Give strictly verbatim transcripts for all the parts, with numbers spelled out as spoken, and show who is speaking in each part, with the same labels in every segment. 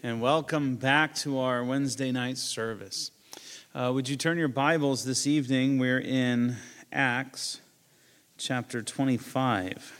Speaker 1: and welcome back to our Wednesday night service. Uh, would you turn your Bibles this evening? We're in Acts chapter twenty-five.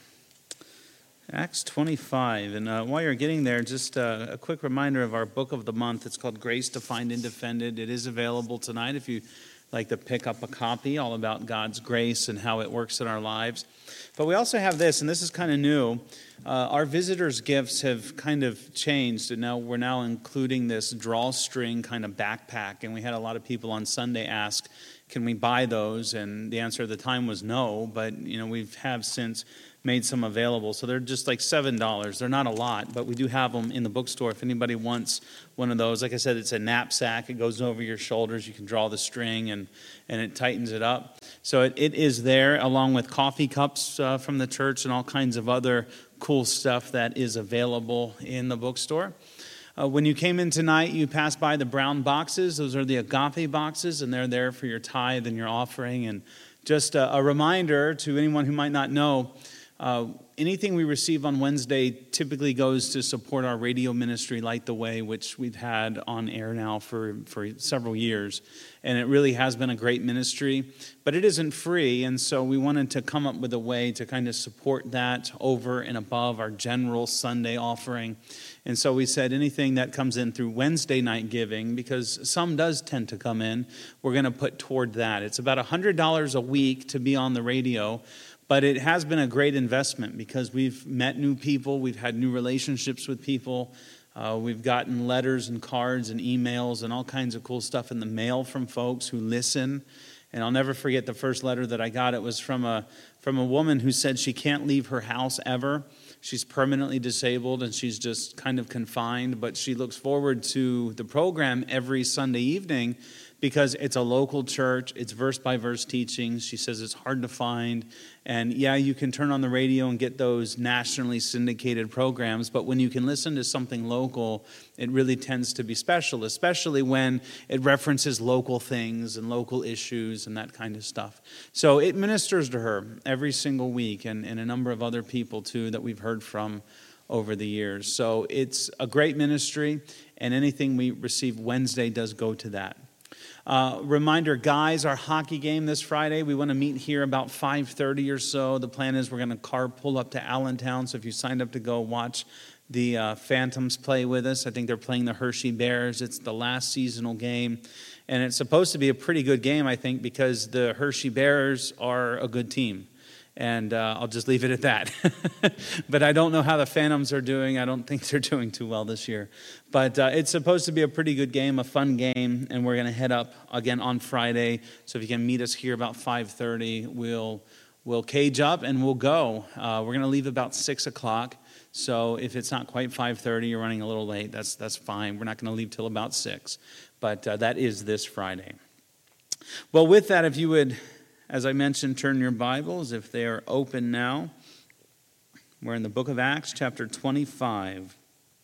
Speaker 1: Acts twenty-five, and uh, while you're getting there, just uh, a quick reminder of our book of the month. It's called Grace Defined and Defended. It is available tonight if you like to pick up a copy, all about God's grace and how it works in our lives. But we also have this, and this is kind of new. Uh, our visitors' gifts have kind of changed, and now we're now including this drawstring kind of backpack. And we had a lot of people on Sunday ask, can we buy those? And the answer at the time was no, but you know we have since made some available. So they're just like seven dollars. They're not a lot, but we do have them in the bookstore if anybody wants one of those. Like I said, it's a knapsack. It goes over your shoulders. You can draw the string, and, and it tightens it up. So it, it is there, along with coffee cups uh, from the church and all kinds of other cool stuff that is available in the bookstore. Uh, when you came in tonight, you passed by the brown boxes. Those are the agape boxes, and they're there for your tithe and your offering. And just a, a reminder to anyone who might not know, Uh, anything we receive on Wednesday typically goes to support our radio ministry, Light the Way, which we've had on air now for, for several years. And it really has been a great ministry, but it isn't free. And so we wanted to come up with a way to kind of support that over and above our general Sunday offering. And so we said anything that comes in through Wednesday night giving, because some does tend to come in, we're going to put toward that. It's about one hundred dollars a week to be on the radio. But it has been a great investment because we've met new people, we've had new relationships with people, uh, we've gotten letters and cards and emails and all kinds of cool stuff in the mail from folks who listen. And I'll never forget the first letter that I got. It was from a from a woman who said she can't leave her house ever. She's permanently disabled and she's just kind of confined, but she looks forward to the program every Sunday evening because it's a local church, it's verse-by-verse teaching. She says it's hard to find. And yeah, you can turn on the radio and get those nationally syndicated programs, but when you can listen to something local, it really tends to be special, especially when it references local things and local issues and that kind of stuff. So it ministers to her every single week, and, and a number of other people too that we've heard from over the years. So it's a great ministry, and anything we receive Wednesday does go to that. Uh, reminder, guys, our hockey game this Friday, we want to meet here about five thirty or so. The plan is we're going to carpool up to Allentown, so if you signed up to go watch the uh, Phantoms play with us, I think they're playing the Hershey Bears. It's the last seasonal game, and it's supposed to be a pretty good game, I think, because the Hershey Bears are a good team. And uh, I'll just leave it at that. But I don't know how the Phantoms are doing. I don't think they're doing too well this year. But uh, it's supposed to be a pretty good game, a fun game, and we're going to head up again on Friday. So if you can meet us here about five thirty, we'll we'll cage up and we'll go. Uh, we're going to leave about six o'clock. So if it's not quite five thirty, you're running a little late, that's that's fine. We're not going to leave till about six. But uh, that is this Friday. Well, with that, if you would, as I mentioned, turn your Bibles, if they are open now. We're in the book of Acts, chapter twenty-five.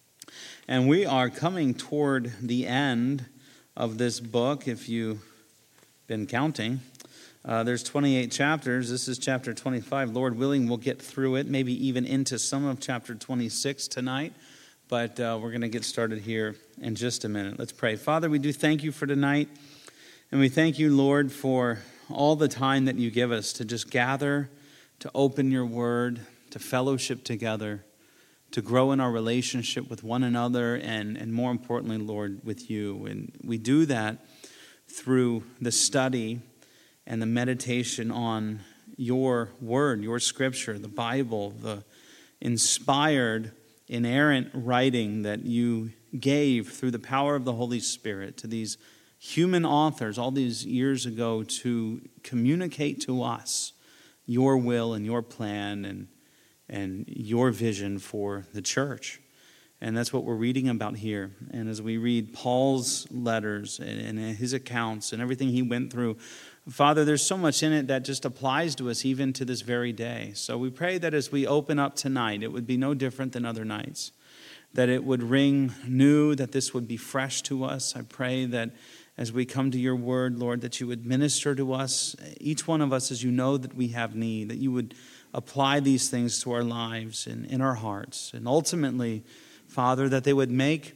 Speaker 1: And we are coming toward the end of this book, if you've been counting. Uh, there's twenty-eight chapters. This is chapter twenty-five. Lord willing, we'll get through it, maybe even into some of chapter twenty-six tonight. But uh, we're going to get started here in just a minute. Let's pray. Father, we do thank you for tonight. And we thank you, Lord, for all the time that you give us to just gather, to open your word, to fellowship together, to grow in our relationship with one another, and, and more importantly, Lord, with you. And we do that through the study and the meditation on your word, your scripture, the Bible, the inspired, inerrant writing that you gave through the power of the Holy Spirit to these human authors all these years ago to communicate to us your will and your plan and and your vision for the church. And that's what we're reading about here. And as we read Paul's letters and, and his accounts and everything he went through, Father, there's so much in it that just applies to us even to this very day. So we pray that as we open up tonight, it would be no different than other nights, that it would ring new, that this would be fresh to us. I pray that as we come to your word, Lord, that you would minister to us, each one of us as you know that we have need, that you would apply these things to our lives and in our hearts. And ultimately, Father, that they would make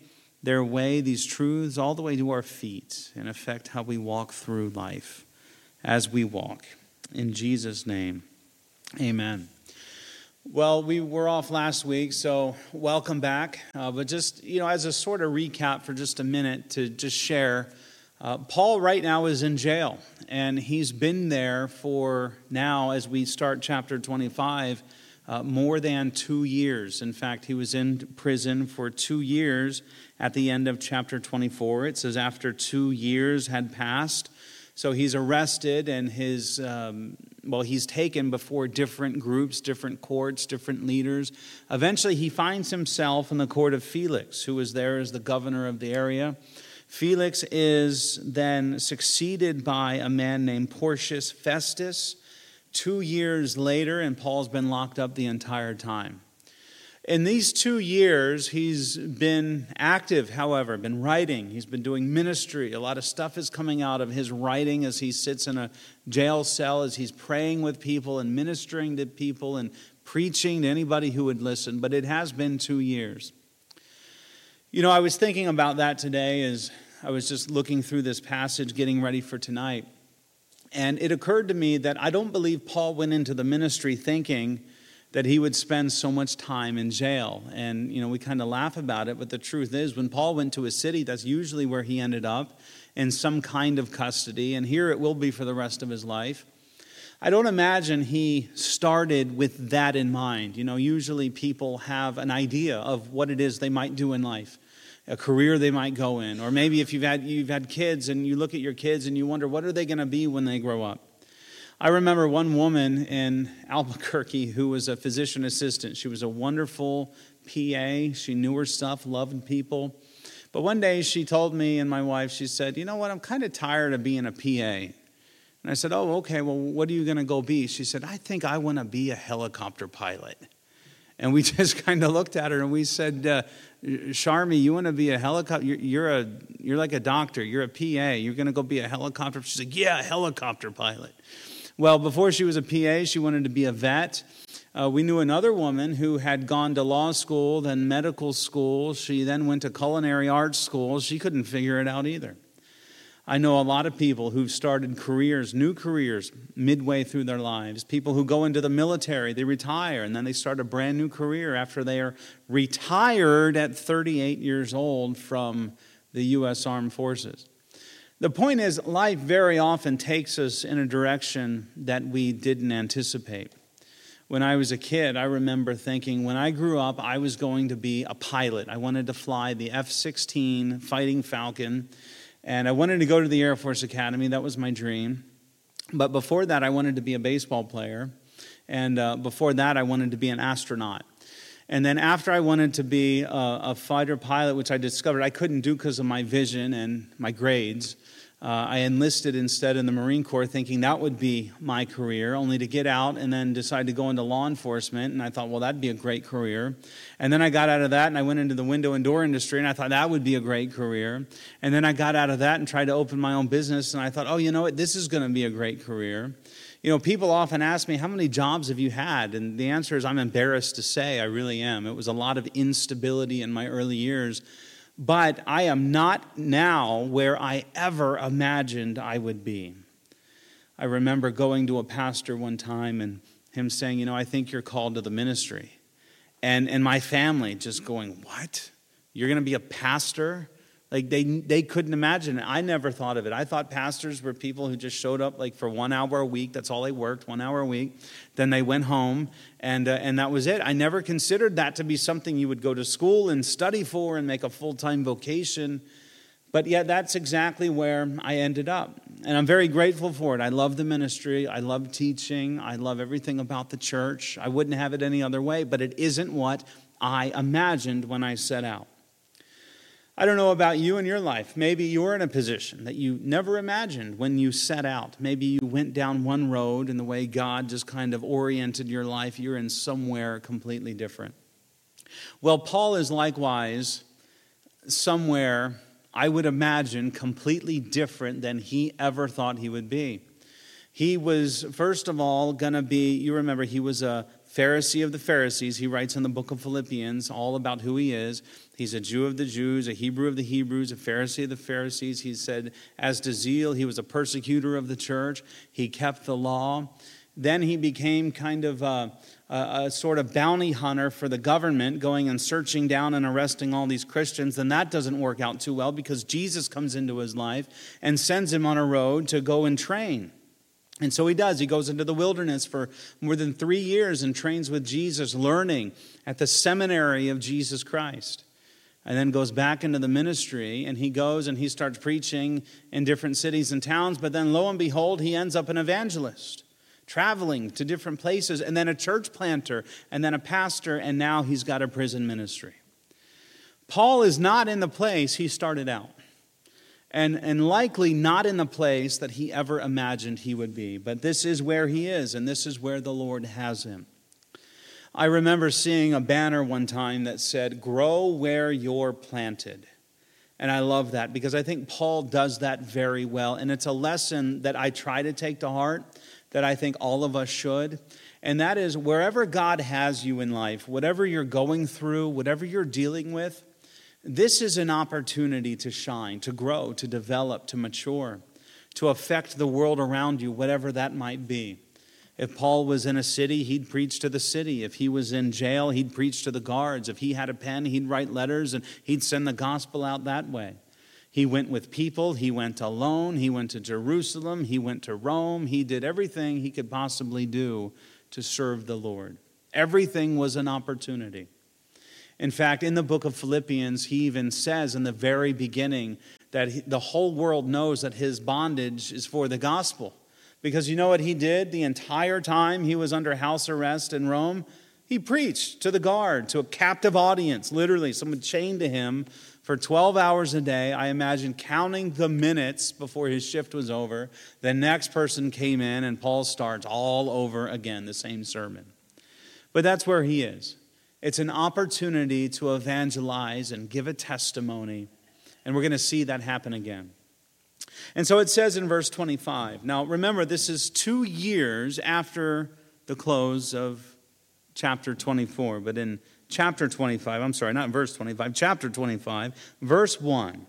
Speaker 1: their way, these truths, all the way to our feet and affect how we walk through life as we walk. In Jesus' name, amen. Well, we were off last week, so welcome back. Uh, but just, you know, as a sort of recap for just a minute to just share, uh, Paul right now is in jail, and he's been there for now, as we start chapter twenty-five, uh, more than two years. In fact, he was in prison for two years at the end of chapter twenty-four. It says after two years had passed. So he's arrested, and his um, well, he's taken before different groups, different courts, different leaders. Eventually, he finds himself in the court of Felix, who was there as the governor of the area. Felix is then succeeded by a man named Porcius Festus. Two years later, and Paul's been locked up the entire time. In these two years, he's been active, however, been writing. He's been doing ministry. A lot of stuff is coming out of his writing as he sits in a jail cell, as he's praying with people and ministering to people and preaching to anybody who would listen. But it has been two years. You know, I was thinking about that today as I was just looking through this passage, getting ready for tonight. And it occurred to me that I don't believe Paul went into the ministry thinking that he would spend so much time in jail. And, you know, we kind of laugh about it, but the truth is when Paul went to a city, that's usually where he ended up, in some kind of custody. And here it will be for the rest of his life. I don't imagine he started with that in mind. You know, usually people have an idea of what it is they might do in life, a career they might go in. Or maybe if you've had, you've had kids and you look at your kids and you wonder, what are they going to be when they grow up? I remember one woman in Albuquerque who was a physician assistant. She was a wonderful P A. She knew her stuff, loved people. But one day she told me and my wife, she said, you know what, I'm kind of tired of being a P A. And I said, oh, okay, well, what are you going to go be? She said, I think I want to be a helicopter pilot. And we just kind of looked at her and we said, uh, Sharmi, you want to be a helicopter? You're, you're a, you're like a doctor. You're a P A. You're going to go be a helicopter? She's like, yeah, a helicopter pilot. Well, before she was a P A, she wanted to be a vet. Uh, we knew another woman who had gone to law school, then medical school. She then went to culinary arts school. She couldn't figure it out either. I know a lot of people who've started careers, new careers, midway through their lives. People who go into the military, they retire, and then they start a brand new career after they are retired at thirty-eight years old from the U S Armed Forces. The point is, life very often takes us in a direction that we didn't anticipate. When I was a kid, I remember thinking, when I grew up, I was going to be a pilot. I wanted to fly the F sixteen Fighting Falcon, and I wanted to go to the Air Force Academy. That was my dream. But before that, I wanted to be a baseball player, and uh, before that, I wanted to be an astronaut. And then after I wanted to be a, a fighter pilot, which I discovered I couldn't do because of my vision and my grades, uh, I enlisted instead in the Marine Corps thinking that would be my career, only to get out and then decide to go into law enforcement. And I thought, well, that'd be a great career. And then I got out of that and I went into the window and door industry, and I thought that would be a great career. And then I got out of that and tried to open my own business, and I thought, oh, you know what, this is going to be a great career. You know, people often ask me, how many jobs have you had? And the answer is, I'm embarrassed to say, I really am. It was a lot of instability in my early years. But I am not now where I ever imagined I would be. I remember going to a pastor one time and him saying, you know, I think you're called to the ministry. And, and my family just going, what? You're going to be a pastor? Like they they couldn't imagine it. I never thought of it. I thought pastors were people who just showed up like for one hour a week. That's all they worked, one hour a week. Then they went home, and uh, and that was it. I never considered that to be something you would go to school and study for and make a full-time vocation. But yet that's exactly where I ended up. And I'm very grateful for it. I love the ministry. I love teaching. I love everything about the church. I wouldn't have it any other way, but it isn't what I imagined when I set out. I don't know about you in your life. Maybe you're in a position that you never imagined when you set out. Maybe you went down one road and the way God just kind of oriented your life, you're in somewhere completely different. Well, Paul is likewise somewhere, I would imagine, completely different than he ever thought he would be. He was, first of all, going to be, you remember, he was a Pharisee of the Pharisees. He writes in the book of Philippians all about who he is. He's a Jew of the Jews, a Hebrew of the Hebrews, a Pharisee of the Pharisees. He said, as to zeal, he was a persecutor of the church. He kept the law. Then he became kind of a, a, a sort of bounty hunter for the government, going and searching down and arresting all these Christians. Then that doesn't work out too well because Jesus comes into his life and sends him on a road to go and train. And so he does. He goes into the wilderness for more than three years and trains with Jesus, learning at the seminary of Jesus Christ. And then goes back into the ministry, and he goes and he starts preaching in different cities and towns. But then lo and behold, he ends up an evangelist, traveling to different places, and then a church planter, and then a pastor, and now he's got a prison ministry. Paul is not in the place he started out. And, and likely not in the place that he ever imagined he would be. But this is where he is, and this is where the Lord has him. I remember seeing a banner one time that said, grow where you're planted. And I love that because I think Paul does that very well. And it's a lesson that I try to take to heart, that I think all of us should. And that is, wherever God has you in life, whatever you're going through, whatever you're dealing with, this is an opportunity to shine, to grow, to develop, to mature, to affect the world around you, whatever that might be. If Paul was in a city, he'd preach to the city. If he was in jail, he'd preach to the guards. If he had a pen, he'd write letters and he'd send the gospel out that way. He went with people. He went alone. He went to Jerusalem. He went to Rome. He did everything he could possibly do to serve the Lord. Everything was an opportunity. In fact, in the book of Philippians, he even says in the very beginning that he, the whole world knows that his bondage is for the gospel. Because you know what he did the entire time he was under house arrest in Rome? He preached to the guard, to a captive audience, literally, someone chained to him for twelve hours a day. I imagine counting the minutes before his shift was over. The next person came in and Paul starts all over again, the same sermon. But that's where he is. It's an opportunity to evangelize and give a testimony. And we're going to see that happen again. And so it says in verse twenty-five. Now remember, this is two years after the close of chapter twenty-four. But in chapter twenty-five, I'm sorry, not verse twenty-five, chapter twenty-five, verse one,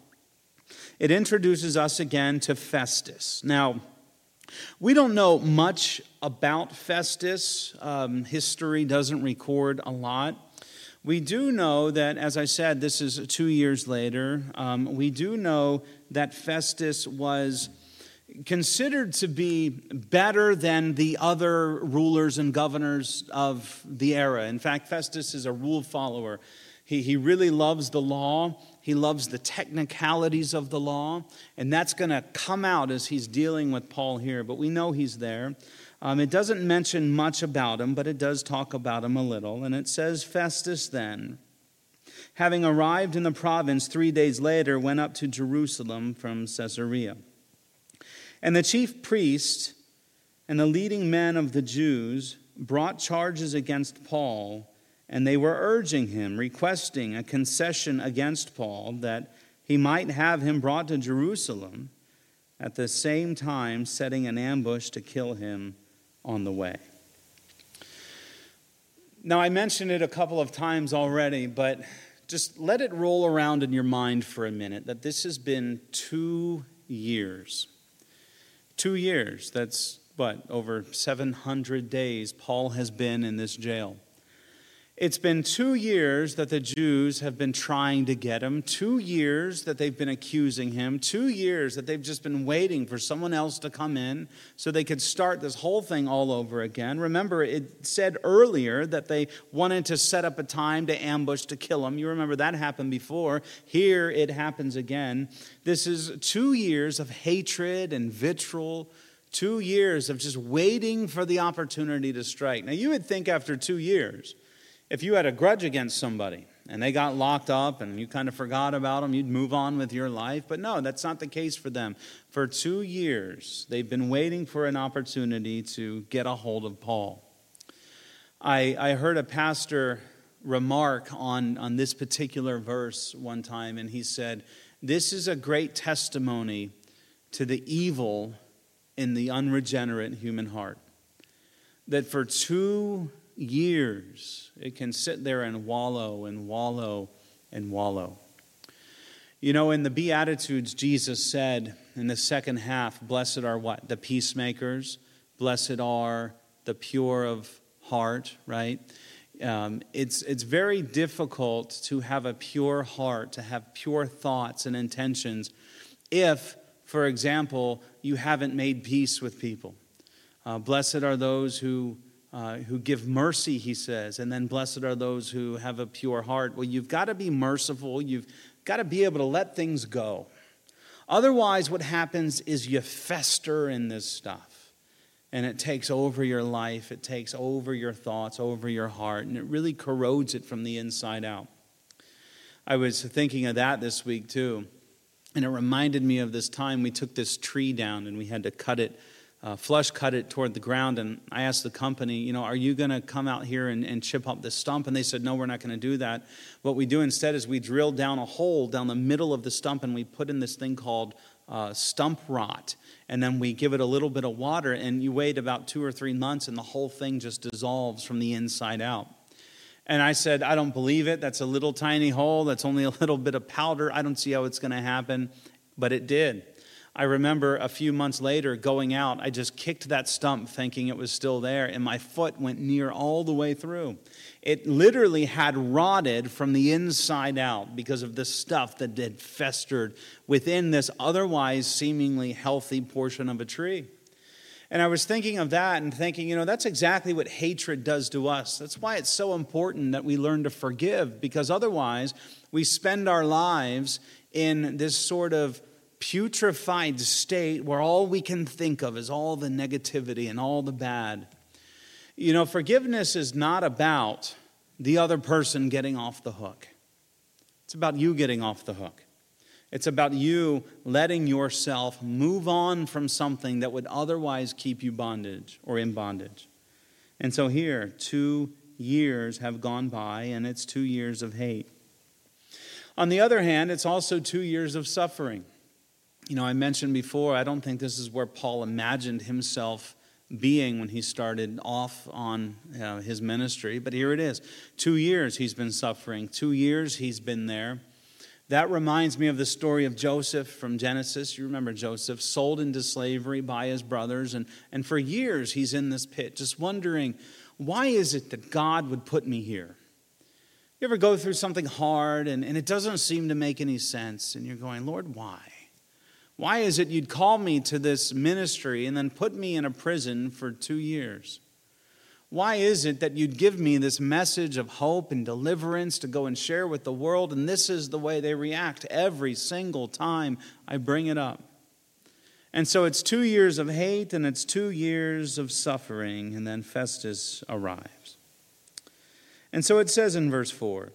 Speaker 1: it introduces us again to Festus. Now, we don't know much about Festus. Um, history doesn't record a lot. We do know that, as I said, this is two years later. Um, we do know that Festus was considered to be better than the other rulers and governors of the era. In fact, Festus is a rule follower. He, he really loves the law. He loves the technicalities of the law. And that's going to come out as he's dealing with Paul here. But we know he's there. Um, it doesn't mention much about him, but it does talk about him a little. And it says, Festus then, having arrived in the province three days later, went up to Jerusalem from Caesarea. And the chief priest and the leading men of the Jews brought charges against Paul, and they were urging him, requesting a concession against Paul, that he might have him brought to Jerusalem, at the same time setting an ambush to kill him on the way. Now, I mentioned it a couple of times already, but just let it roll around in your mind for a minute that this has been two years. Two years, that's what, over seven hundred days Paul has been in this jail. It's been two years that the Jews have been trying to get him, two years that they've been accusing him, two years that they've just been waiting for someone else to come in so they could start this whole thing all over again. Remember, it said earlier that they wanted to set up a time to ambush to kill him. You remember that happened before. Here it happens again. This is two years of hatred and vitriol, two years of just waiting for the opportunity to strike. Now, you would think after two years, if you had a grudge against somebody and they got locked up and you kind of forgot about them, you'd move on with your life. But no, that's not the case for them. For two years, they've been waiting for an opportunity to get a hold of Paul. I, I heard a pastor remark on, on this particular verse one time, and he said, this is a great testimony to the evil in the unregenerate human heart. That for two years. It can sit there and wallow and wallow and wallow. You know, in the Beatitudes, Jesus said in the second half, blessed are what? The peacemakers. Blessed are the pure of heart, right? Um, it's, it's very difficult to have a pure heart, to have pure thoughts and intentions if, for example, you haven't made peace with people. Uh, blessed are those who uh, who give mercy, he says, and then blessed are those who have a pure heart. Well, you've got to be merciful. You've got to be able to let things go. Otherwise, what happens is you fester in this stuff, and it takes over your life. It takes over your thoughts, over your heart, and it really corrodes it from the inside out. I was thinking of that this week, too, and it reminded me of this time we took this tree down, and we had to cut it Uh, flush cut it toward the ground, and I asked the company, you know, are you going to come out here and, and chip up this stump? And they said, no, we're not going to do that. What we do instead is we drill down a hole down the middle of the stump, and we put in this thing called uh, stump rot, and then we give it a little bit of water, and you wait about two or three months, and the whole thing just dissolves from the inside out. And I said, I don't believe it. That's a little tiny hole. That's only a little bit of powder. I don't see how it's going to happen. But it did. I remember a few months later going out, I just kicked that stump thinking it was still there, and my foot went near all the way through. It literally had rotted from the inside out because of the stuff that had festered within this otherwise seemingly healthy portion of a tree. And I was thinking of that and thinking, you know, that's exactly what hatred does to us. That's why it's so important that we learn to forgive, because otherwise we spend our lives in this sort of putrefied state where all we can think of is all the negativity and all the bad. You know, forgiveness is not about the other person getting off the hook. It's about you getting off the hook. It's about you letting yourself move on from something that would otherwise keep you bondage or in bondage. And so here, two years have gone by, and it's two years of hate. On the other hand, it's also two years of suffering. You know, I mentioned before, I don't think this is where Paul imagined himself being when he started off on uh, his ministry. But here it is. Two years he's been suffering. Two years he's been there. That reminds me of the story of Joseph from Genesis. You remember Joseph, sold into slavery by his brothers. And, and for years he's in this pit, just wondering, why is it that God would put me here? You ever go through something hard and, and it doesn't seem to make any sense? And you're going, Lord, why? Why is it you'd call me to this ministry and then put me in a prison for two years? Why is it that you'd give me this message of hope and deliverance to go and share with the world, and this is the way they react every single time I bring it up? And so it's two years of hate and it's two years of suffering, and then Festus arrives. And so it says in verse four,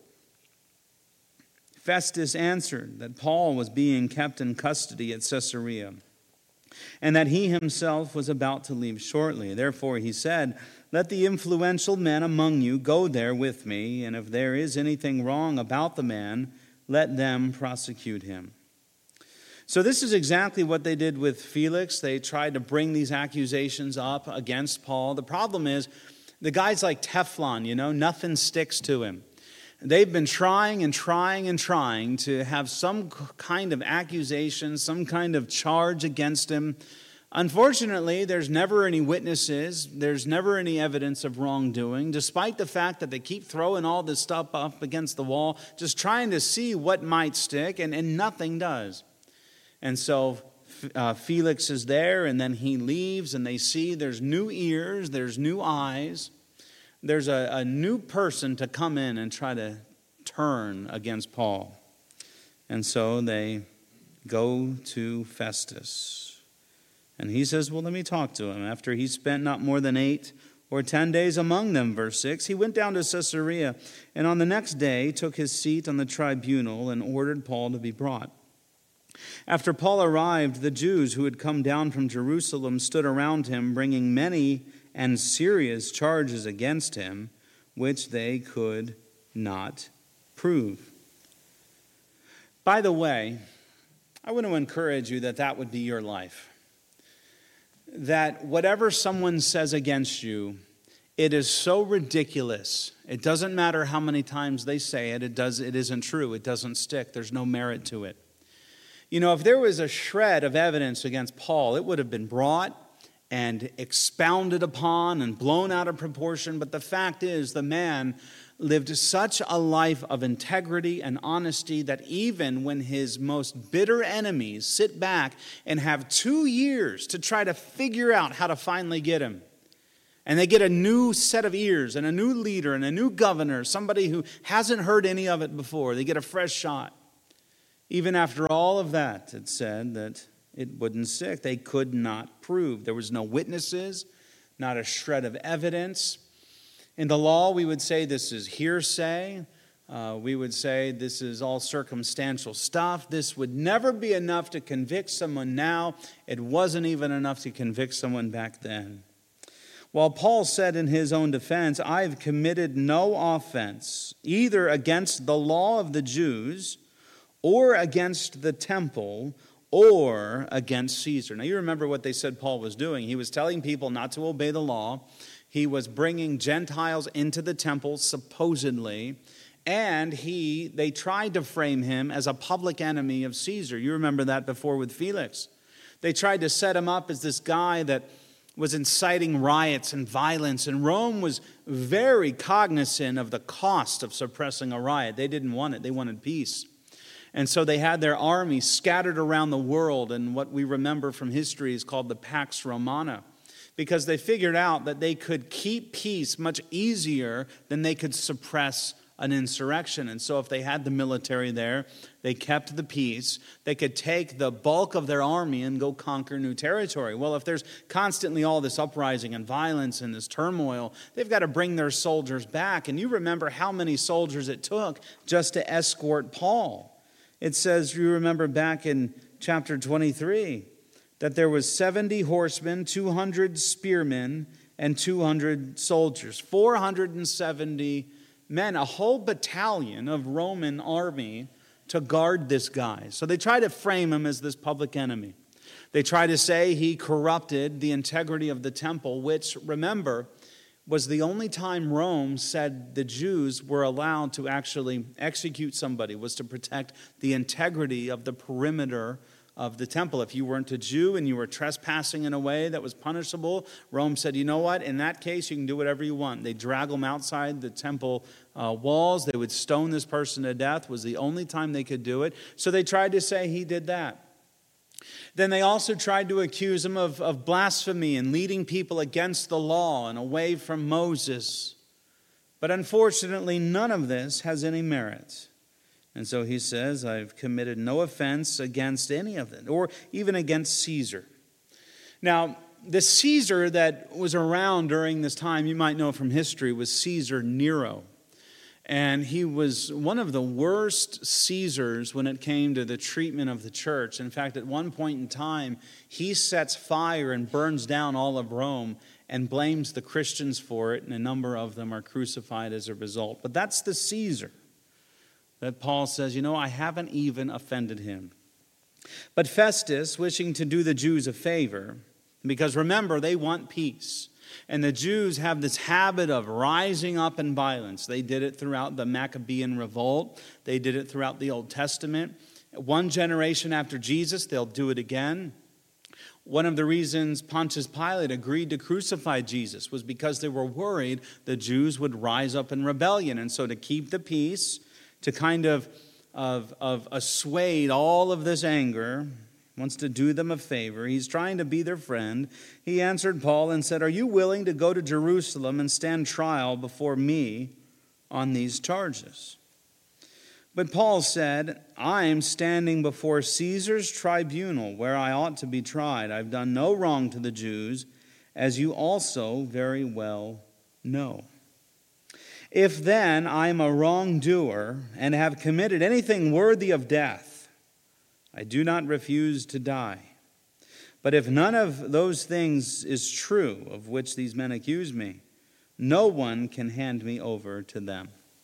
Speaker 1: Festus answered that Paul was being kept in custody at Caesarea, and that he himself was about to leave shortly. Therefore he said, let the influential men among you go there with me, and if there is anything wrong about the man, let them prosecute him. So this is exactly what they did with Felix. They tried to bring these accusations up against Paul. The problem is, the guy's like Teflon, you know, nothing sticks to him. They've been trying and trying and trying to have some kind of accusation, some kind of charge against him. Unfortunately, there's never any witnesses. There's never any evidence of wrongdoing, despite the fact that they keep throwing all this stuff up against the wall, just trying to see what might stick, and, and nothing does. And so uh, Felix is there, and then he leaves, and they see there's new ears, there's new eyes. There's a, a new person to come in and try to turn against Paul. And so they go to Festus. And he says, well, let me talk to him. After he spent not more than eight or ten days among them, verse six, he went down to Caesarea, and on the next day took his seat on the tribunal and ordered Paul to be brought. After Paul arrived, the Jews who had come down from Jerusalem stood around him, bringing many and serious charges against him, which they could not prove. By the way, I want to encourage you that that would be your life. That whatever someone says against you, It is so ridiculous. It doesn't matter how many times they say it. It does. It isn't true. It doesn't stick. There's no merit to it. You know, if there was a shred of evidence against Paul, it would have been brought and expounded upon and blown out of proportion. But the fact is, the man lived such a life of integrity and honesty that even when his most bitter enemies sit back and have two years to try to figure out how to finally get him, and they get a new set of ears and a new leader and a new governor, somebody who hasn't heard any of it before, they get a fresh shot. Even after all of that, it said that it wouldn't stick. They could not prove. There was no witnesses, not a shred of evidence. In the law, we would say this is hearsay. Uh, we would say this is all circumstantial stuff. This would never be enough to convict someone now. It wasn't even enough to convict someone back then. While Paul said in his own defense, I've committed no offense, either against the law of the Jews or against the temple or against Caesar. Now you remember what they said Paul was doing. He was telling people not to obey the law. He was bringing Gentiles into the temple, supposedly, and he they tried to frame him as a public enemy of Caesar. You remember that before with Felix. They tried to set him up as this guy that was inciting riots and violence, and Rome was very cognizant of the cost of suppressing a riot. They didn't want it. They wanted peace. And so they had their army scattered around the world, and what we remember from history is called the Pax Romana, because they figured out that they could keep peace much easier than they could suppress an insurrection. And so if they had the military there, they kept the peace, they could take the bulk of their army and go conquer new territory. Well, if there's constantly all this uprising and violence and this turmoil, they've got to bring their soldiers back. And you remember how many soldiers it took just to escort Paul. It says, you remember back in chapter twenty-three, that there was seventy horsemen, two hundred spearmen, and two hundred soldiers. four hundred seventy men, a whole battalion of Roman army to guard this guy. So they try to frame him as this public enemy. They try to say he corrupted the integrity of the temple, which, remember, was the only time Rome said the Jews were allowed to actually execute somebody, was to protect the integrity of the perimeter of the temple. If you weren't a Jew and you were trespassing in a way that was punishable, Rome said, you know what, in that case you can do whatever you want. They'd drag them outside the temple uh, walls. They would stone this person to death. Was the only time they could do it. So they tried to say he did that. Then they also tried to accuse him of, of blasphemy and leading people against the law and away from Moses. But unfortunately, none of this has any merit. And so he says, I've committed no offense against any of it, or even against Caesar. Now, the Caesar that was around during this time, you might know from history, was Caesar Nero. And he was one of the worst Caesars when it came to the treatment of the church. In fact, at one point in time, he sets fire and burns down all of Rome and blames the Christians for it, and a number of them are crucified as a result. But that's the Caesar that Paul says, you know, I haven't even offended him. But Festus, wishing to do the Jews a favor, because remember, they want peace. And the Jews have this habit of rising up in violence. They did it throughout the Maccabean revolt. They did it throughout the Old Testament. One generation after Jesus, they'll do it again. One of the reasons Pontius Pilate agreed to crucify Jesus was because they were worried the Jews would rise up in rebellion. And so to keep the peace, to kind of, of, of assuage all of this anger, wants to do them a favor. He's trying to be their friend. He answered Paul and said, are you willing to go to Jerusalem and stand trial before me on these charges? But Paul said, I am standing before Caesar's tribunal where I ought to be tried. I've done no wrong to the Jews, as you also very well know. If then I am a wrongdoer and have committed anything worthy of death, I do not refuse to die. But if none of those things is true of which these men accuse me, no one can hand me over to them.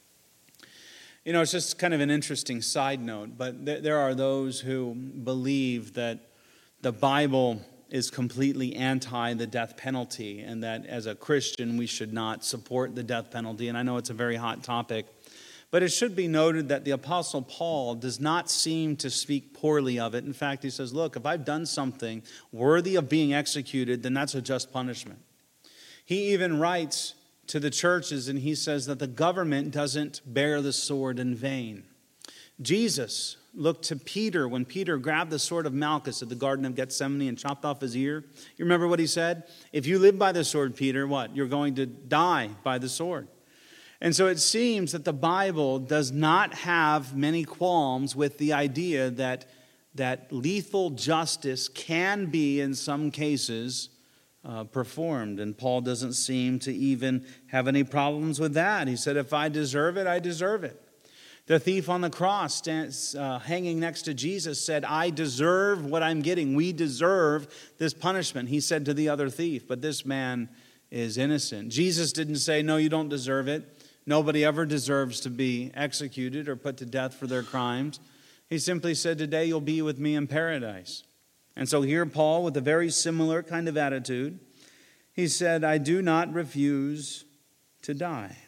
Speaker 1: You know, it's just kind of an interesting side note, but there are those who believe that the Bible is completely anti the death penalty, and that as a Christian we should not support the death penalty. And I know it's a very hot topic, but it should be noted that the Apostle Paul does not seem to speak poorly of it. In fact, he says, look, if I've done something worthy of being executed, then that's a just punishment. He even writes to the churches, and he says that the government doesn't bear the sword in vain. Jesus looked to Peter when Peter grabbed the sword of Malchus at the Garden of Gethsemane and chopped off his ear. You remember what he said? If you live by the sword, Peter, what? You're going to die by the sword. And so it seems that the Bible does not have many qualms with the idea that, that lethal justice can be, in some cases, uh, performed. And Paul doesn't seem to even have any problems with that. He said, if I deserve it, I deserve it. The thief on the cross stands, uh, hanging next to Jesus said, I deserve what I'm getting. We deserve this punishment, he said to the other thief. But this man is innocent. Jesus didn't say, no, you don't deserve it. Nobody ever deserves to be executed or put to death for their crimes. He simply said, today you'll be with me in paradise. And so here Paul, with a very similar kind of attitude, he said, I do not refuse to die.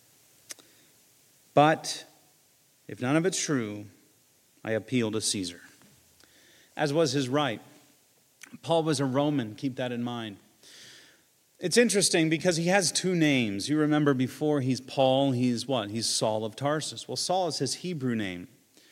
Speaker 1: But if none of it's true, I appeal to Caesar. As was his right. Paul was a Roman, keep that in mind. It's interesting because he has two names. You remember before he's Paul, he's what? He's Saul of Tarsus. Well, Saul is his Hebrew name.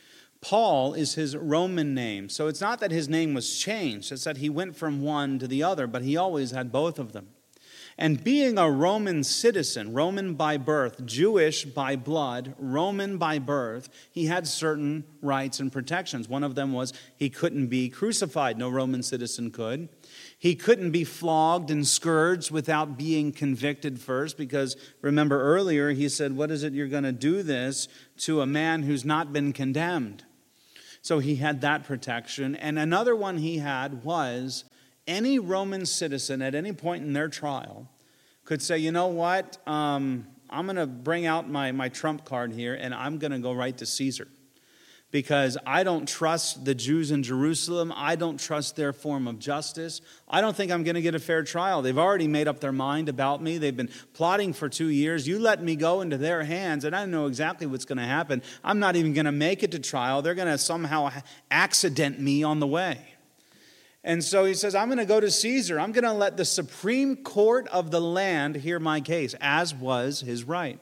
Speaker 1: Paul is his Roman name. So it's not that his name was changed. It's that he went from one to the other, but he always had both of them. And being a Roman citizen, Roman by birth, Jewish by blood, Roman by birth, he had certain rights and protections. One of them was he couldn't be crucified. No Roman citizen could. He couldn't be flogged and scourged without being convicted first, because remember earlier he said, what is it you're going to do this to a man who's not been condemned? So he had that protection. And another one he had was any Roman citizen at any point in their trial could say, you know what, um, I'm going to bring out my, my trump card here and I'm going to go right to Caesar. Because I don't trust the Jews in Jerusalem. I don't trust their form of justice. I don't think I'm going to get a fair trial. They've already made up their mind about me. They've been plotting for two years. You let me go into their hands, and I know exactly what's going to happen. I'm not even going to make it to trial. They're going to somehow accident me on the way. And so he says, I'm going to go to Caesar. I'm going to let the Supreme Court of the land hear my case, as was his right.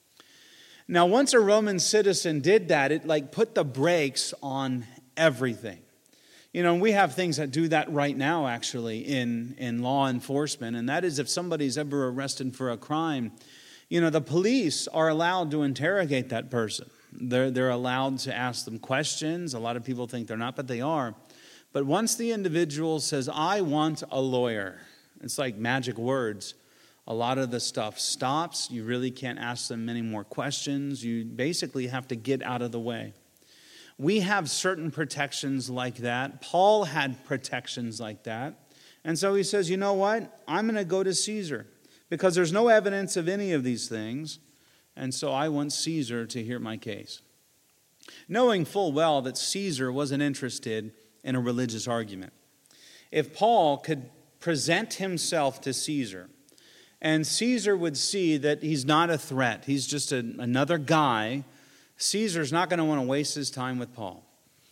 Speaker 1: Now, once a Roman citizen did that, it like put the brakes on everything. You know, we have things that do that right now, actually, in, in law enforcement. And that is if somebody's ever arrested for a crime, you know, the police are allowed to interrogate that person. They're, they're allowed to ask them questions. A lot of people think they're not, but they are. But once the individual says, I want a lawyer, it's like magic words. A lot of the stuff stops. You really can't ask them many more questions. You basically have to get out of the way. We have certain protections like that. Paul had protections like that. And so he says, you know what? I'm going to go to Caesar because there's no evidence of any of these things. And so I want Caesar to hear my case. Knowing full well that Caesar wasn't interested in a religious argument. If Paul could present himself to Caesar, and Caesar would see that he's not a threat, he's just a, another guy, Caesar's not going to want to waste his time with Paul.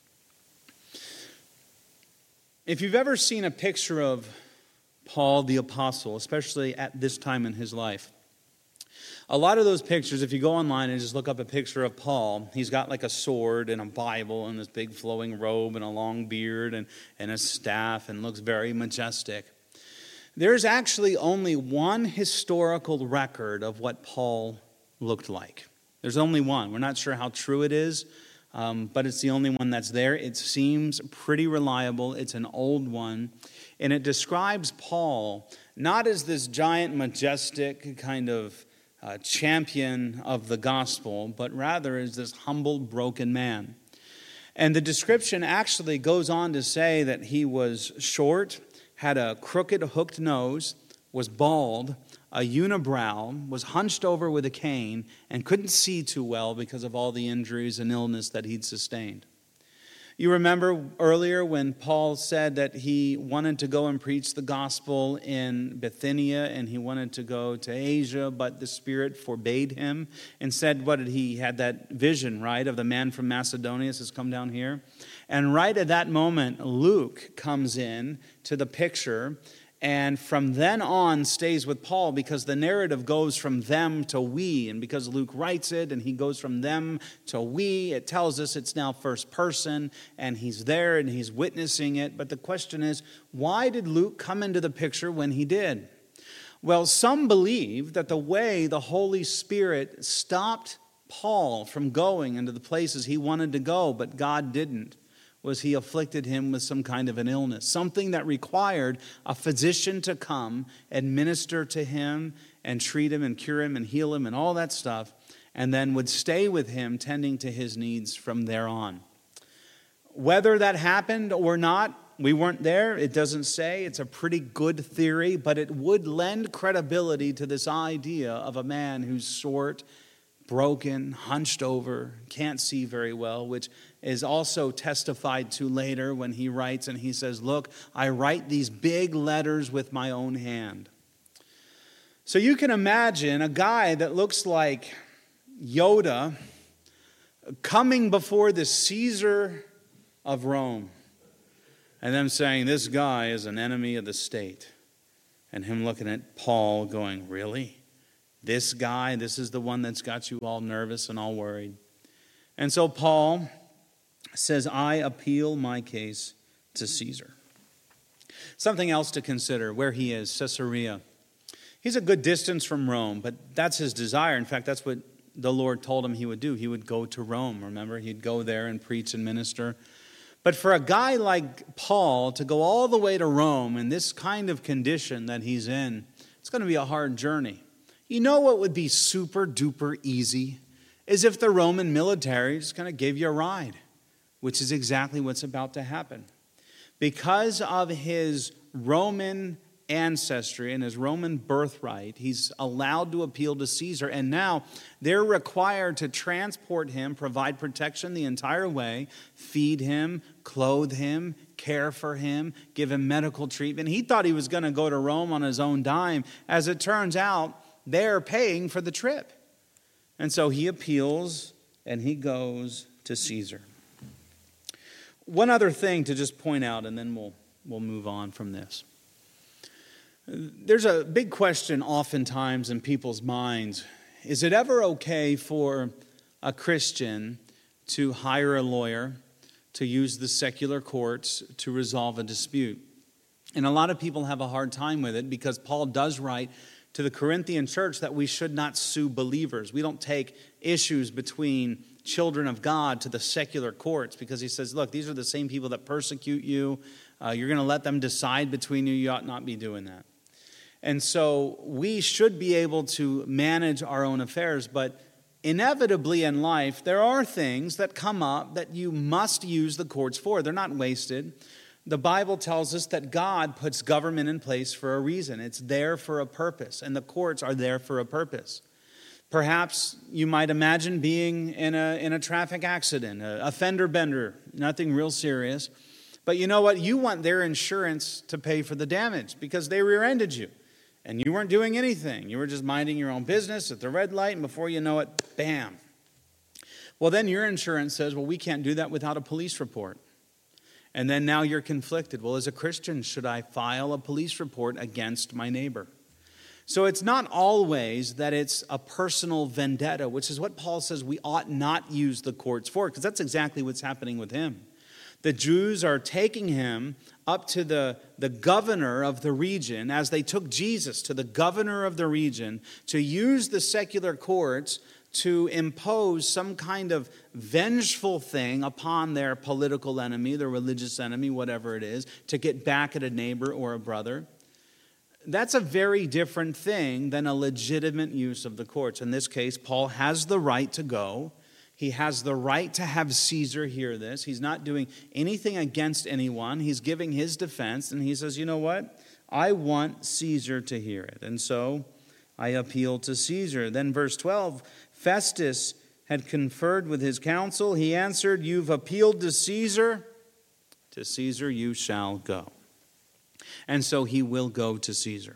Speaker 1: If you've ever seen a picture of Paul the Apostle, especially at this time in his life, a lot of those pictures, if you go online and just look up a picture of Paul, he's got like a sword and a Bible and this big flowing robe and a long beard and, and a staff and looks very majestic. There's actually only one historical record of what Paul looked like. There's only one. We're not sure how true it is, um, but it's the only one that's there. It seems pretty reliable. It's an old one. And it describes Paul not as this giant, majestic kind of Uh, champion of the gospel, but rather is this humble, broken man. And the description actually goes on to say that he was short, had a crooked, hooked nose, was bald, a unibrow, was hunched over with a cane, and couldn't see too well because of all the injuries and illness that he'd sustained. You remember earlier when Paul said that he wanted to go and preach the gospel in Bithynia and he wanted to go to Asia, but the Spirit forbade him. Instead, what did he, he had that vision, right, of the man from Macedonia says, come down here. And right at that moment, Luke comes in to the picture and from then on stays with Paul because the narrative goes from them to we. And because Luke writes it and he goes from them to we, it tells us it's now first person and he's there and he's witnessing it. But the question is, why did Luke come into the picture when he did? Well, some believe that the way the Holy Spirit stopped Paul from going into the places he wanted to go, but God didn't, was he afflicted him with some kind of an illness, something that required a physician to come and minister to him and treat him and cure him and heal him and all that stuff, and then would stay with him tending to his needs from there on. Whether that happened or not, we weren't there. It doesn't say. It's a pretty good theory, but it would lend credibility to this idea of a man who's short, broken, hunched over, can't see very well, which is also testified to later when he writes and he says, look, I write these big letters with my own hand. So you can imagine a guy that looks like Yoda coming before the Caesar of Rome and them saying, this guy is an enemy of the state. And him looking at Paul going, really? This guy, this is the one that's got you all nervous and all worried. And so Paul says, I appeal my case to Caesar. Something else to consider, where he is, Caesarea. He's a good distance from Rome, but that's his desire. In fact, that's what the Lord told him he would do. He would go to Rome, remember? He'd go there and preach and minister. But for a guy like Paul to go all the way to Rome in this kind of condition that he's in, it's going to be a hard journey. You know what would be super duper easy is if the Roman military just kind of gave you a ride, which is exactly what's about to happen. Because of his Roman ancestry and his Roman birthright, he's allowed to appeal to Caesar, and now they're required to transport him, provide protection the entire way, feed him, clothe him, care for him, give him medical treatment. He thought he was going to go to Rome on his own dime. As it turns out, they're paying for the trip. And so he appeals and he goes to Caesar. One other thing to just point out, and then we'll we'll move on from this. There's a big question oftentimes in people's minds. Is it ever okay for a Christian to hire a lawyer to use the secular courts to resolve a dispute? And a lot of people have a hard time with it because Paul does write to the Corinthian church that we should not sue believers. We don't take issues between children of God to the secular courts because he says, look, these are the same people that persecute you. Uh, you're going to let them decide between you. You ought not be doing that. And so we should be able to manage our own affairs, but inevitably in life, there are things that come up that you must use the courts for. They're not wasted. The Bible tells us that God puts government in place for a reason. It's there for a purpose, and the courts are there for a purpose. Perhaps you might imagine being in a, in a traffic accident, a, a fender bender, nothing real serious. But you know what? You want their insurance to pay for the damage because they rear-ended you. And you weren't doing anything. You were just minding your own business at the red light, and before you know it, bam. Well, then your insurance says, well, we can't do that without a police report. And then now you're conflicted. Well, as a Christian, should I file a police report against my neighbor? So it's not always that it's a personal vendetta, which is what Paul says we ought not use the courts for, because that's exactly what's happening with him. The Jews are taking him up to the, the governor of the region, as they took Jesus to the governor of the region, to use the secular courts to impose some kind of vengeful thing upon their political enemy, their religious enemy, whatever it is, to get back at a neighbor or a brother. That's a very different thing than a legitimate use of the courts. In this case, Paul has the right to go. He has the right to have Caesar hear this. He's not doing anything against anyone. He's giving his defense, and he says, you know what? I want Caesar to hear it. And so I appeal to Caesar. Then verse twelve, Festus had conferred with his council, he answered, "You've appealed to Caesar. To Caesar you shall go." And so he will go to Caesar.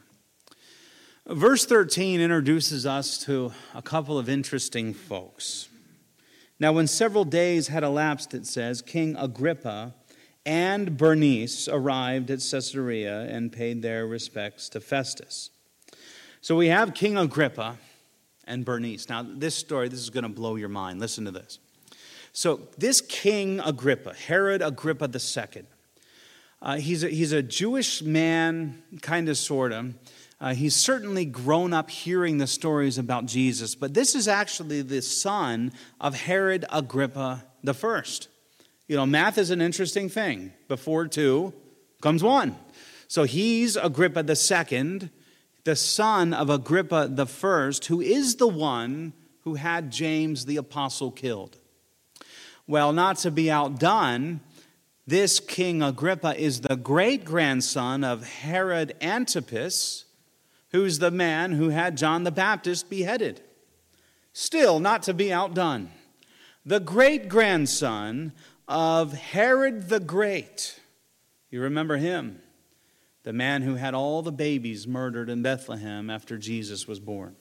Speaker 1: Verse thirteen introduces us to a couple of interesting folks. Now, when several days had elapsed, it says, King Agrippa and Bernice arrived at Caesarea and paid their respects to Festus. So we have King Agrippa and Bernice. Now, this story, this is going to blow your mind. Listen to this. So this King Agrippa, Herod Agrippa the Second, uh, he's, a, he's a Jewish man, kind of, sort of. Uh, he's certainly grown up hearing the stories about Jesus, but this is actually the son of Herod Agrippa the First. You know, math is an interesting thing. Before two comes one. So he's Agrippa the Second, the son of Agrippa the First, who is the one who had James the Apostle killed. Well, not to be outdone, this King Agrippa is the great-grandson of Herod Antipas, who's the man who had John the Baptist beheaded. Still, not to be outdone, the great-grandson of Herod the Great. You remember him, the man who had all the babies murdered in Bethlehem after Jesus was born.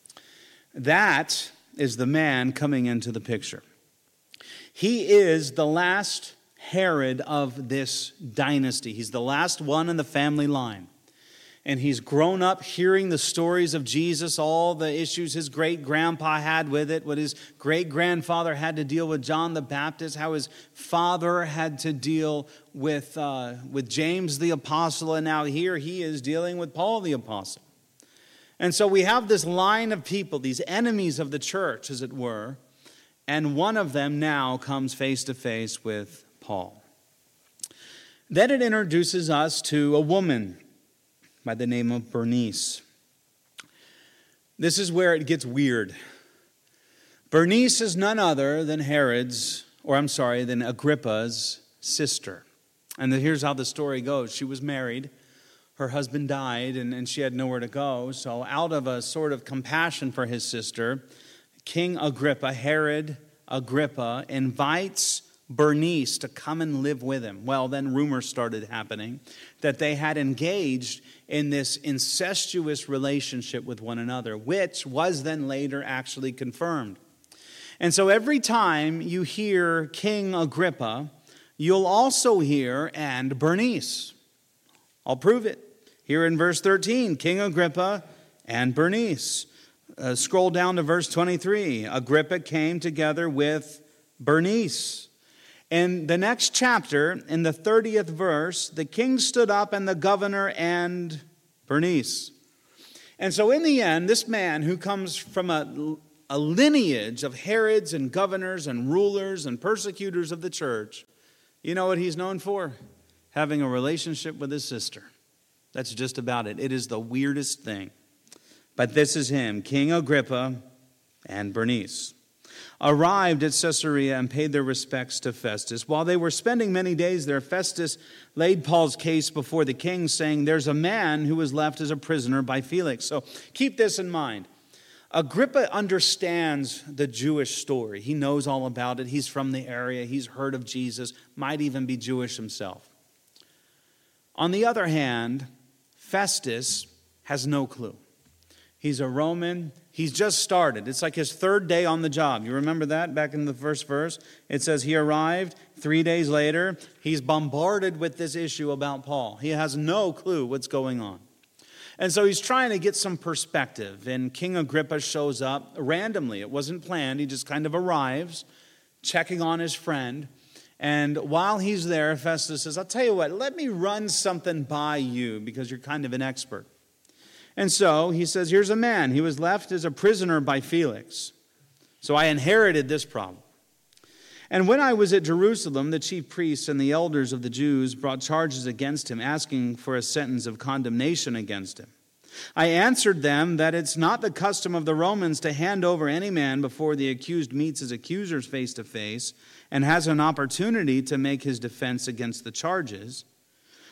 Speaker 1: That is the man coming into the picture. He is the last Herod of this dynasty. He's the last one in the family line. And he's grown up hearing the stories of Jesus, all the issues his great-grandpa had with it, what his great-grandfather had to deal with John the Baptist, how his father had to deal with, uh, with James the Apostle, and now here he is dealing with Paul the Apostle. And so we have this line of people, these enemies of the church, as it were, and one of them now comes face to face with Paul. Then it introduces us to a woman by the name of Bernice. This is where it gets weird. Bernice is none other than Herod's, or I'm sorry, than Agrippa's sister. And here's how the story goes. She was married. Her husband died, and, and she had nowhere to go. So out of a sort of compassion for his sister, King Agrippa, Herod Agrippa, invites Bernice to come and live with him. Well, then rumors started happening that they had engaged in this incestuous relationship with one another, which was then later actually confirmed. And so every time you hear King Agrippa, you'll also hear and Bernice. I'll prove it. Here in verse thirteen, King Agrippa and Bernice. Uh, scroll down to verse twenty-three. Agrippa came together with Bernice. In the next chapter, in the thirtieth verse, the king stood up and the governor and Bernice. And so in the end, this man who comes from a, a lineage of Herods and governors and rulers and persecutors of the church, you know what he's known for? Having a relationship with his sister. That's just about it. It is the weirdest thing. But this is him, King Agrippa and Bernice. Arrived at Caesarea and paid their respects to Festus. While they were spending many days there, Festus laid Paul's case before the king, saying, "There's a man who was left as a prisoner by Felix." So keep this in mind. Agrippa understands the Jewish story. He knows all about it. He's from the area. He's heard of Jesus, might even be Jewish himself. On the other hand, Festus has no clue. He's a Roman. He's just started. It's like his third day on the job. You remember that back in the first verse? It says he arrived three days later. He's bombarded with this issue about Paul. He has no clue what's going on. And so he's trying to get some perspective. And King Agrippa shows up randomly. It wasn't planned. He just kind of arrives, checking on his friend. And while he's there, Festus says, "I'll tell you what, let me run something by you because you're kind of an expert." And so he says, here's a man. He was left as a prisoner by Felix. So I inherited this problem. And when I was at Jerusalem, the chief priests and the elders of the Jews brought charges against him, asking for a sentence of condemnation against him. I answered them that it's not the custom of the Romans to hand over any man before the accused meets his accusers face to face and has an opportunity to make his defense against the charges.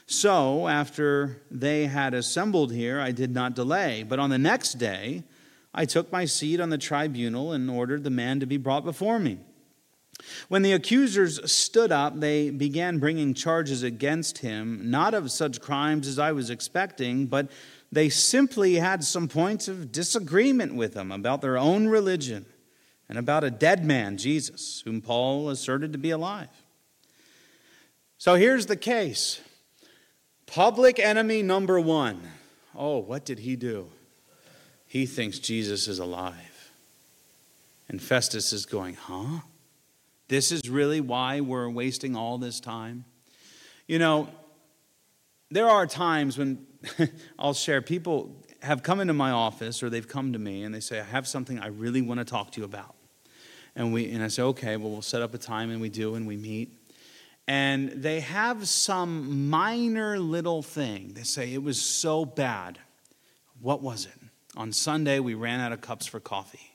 Speaker 1: So, after they had assembled here, I did not delay. But on the next day, I took my seat on the tribunal and ordered the man to be brought before me. When the accusers stood up, they began bringing charges against him, not of such crimes as I was expecting, but they simply had some points of disagreement with him about their own religion and about a dead man, Jesus, whom Paul asserted to be alive. So here's the case. Public enemy number one. Oh, what did he do? He thinks Jesus is alive. And Festus is going, huh? This is really why we're wasting all this time? You know, there are times when I'll share, people have come into my office or they've come to me and they say, I have something I really want to talk to you about. And we and I say, okay, well, we'll set up a time, and we do, and we meet. And they have some minor little thing. They say, it was so bad. What was it? On Sunday, we ran out of cups for coffee.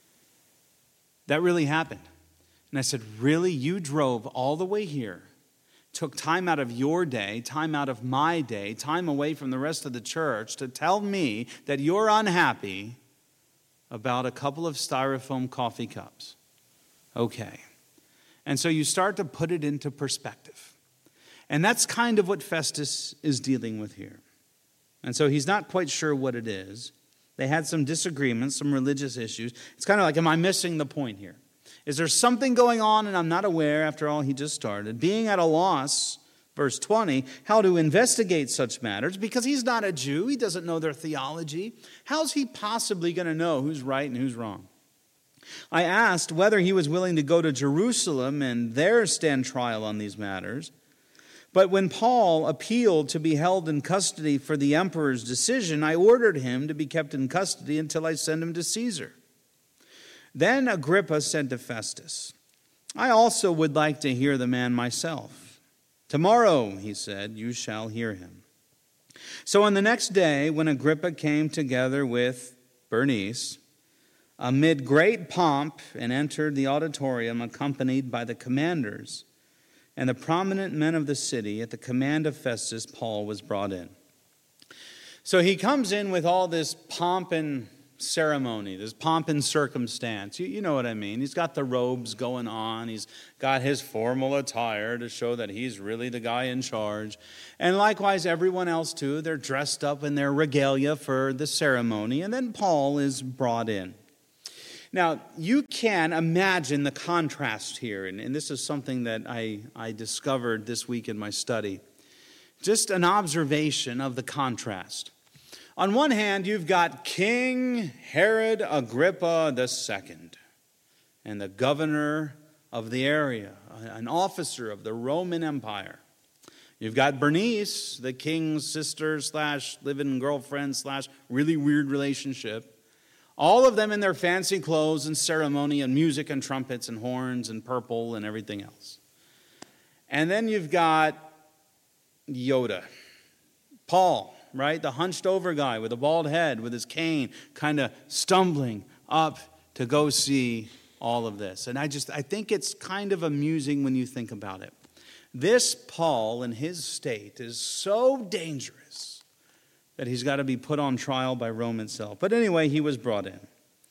Speaker 1: That really happened. And I said, really? You drove all the way here, took time out of your day, time out of my day, time away from the rest of the church to tell me that you're unhappy about a couple of styrofoam coffee cups. Okay. And so you start to put it into perspective. And that's kind of what Festus is dealing with here. And so he's not quite sure what it is. They had some disagreements, some religious issues. It's kind of like, am I missing the point here? Is there something going on and I'm not aware? After all, he just started. Being at a loss, verse twenty, how to investigate such matters, because he's not a Jew. He doesn't know their theology. How's he possibly going to know who's right and who's wrong? I asked whether he was willing to go to Jerusalem and there stand trial on these matters. But when Paul appealed to be held in custody for the emperor's decision, I ordered him to be kept in custody until I send him to Caesar. Then Agrippa said to Festus, I also would like to hear the man myself. Tomorrow, he said, you shall hear him. So on the next day, when Agrippa came together with Bernice, amid great pomp, and entered the auditorium accompanied by the commanders and the prominent men of the city, at the command of Festus, Paul was brought in. So he comes in with all this pomp and ceremony, this pomp and circumstance. You, you know what I mean. He's got the robes going on. He's got his formal attire to show that he's really the guy in charge. And likewise, everyone else too. They're dressed up in their regalia for the ceremony. And then Paul is brought in. Now, you can imagine the contrast here. And, and this is something that I, I discovered this week in my study. Just an observation of the contrast. On one hand, you've got King Herod Agrippa the Second, and the governor of the area, an officer of the Roman Empire. You've got Bernice, the king's sister slash living girlfriend slash really weird relationship. All of them in their fancy clothes and ceremony and music and trumpets and horns and purple and everything else. And then you've got Yoda, Paul, right? The hunched over guy with a bald head with his cane kind of stumbling up to go see all of this. And I just, I think it's kind of amusing when you think about it. This Paul in his state is so dangerous that he's got to be put on trial by Rome itself. But anyway, he was brought in.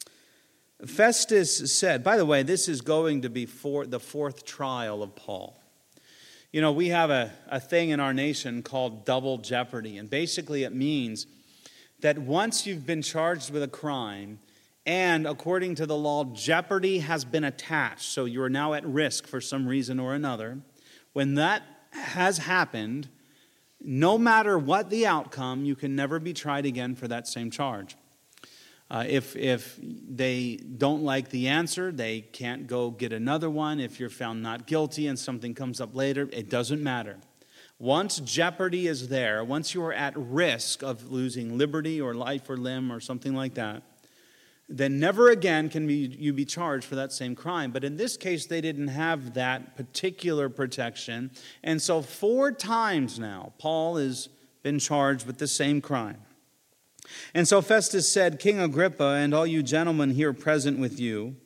Speaker 1: Festus said, by the way, this is going to be for the fourth trial of Paul. You know, we have a, a thing in our nation called double jeopardy. And basically it means that once you've been charged with a crime, and according to the law, jeopardy has been attached, so you are now at risk for some reason or another. When that has happened, no matter what the outcome, you can never be tried again for that same charge. Uh, if if they don't like the answer, they can't go get another one. If you're found not guilty and something comes up later, it doesn't matter. Once jeopardy is there, once you are at risk of losing liberty or life or limb or something like that, then never again can be, you be charged for that same crime. But in this case, they didn't have that particular protection. And so four times now, Paul has been charged with the same crime. And so Festus said, King Agrippa, and all you gentlemen here present with you,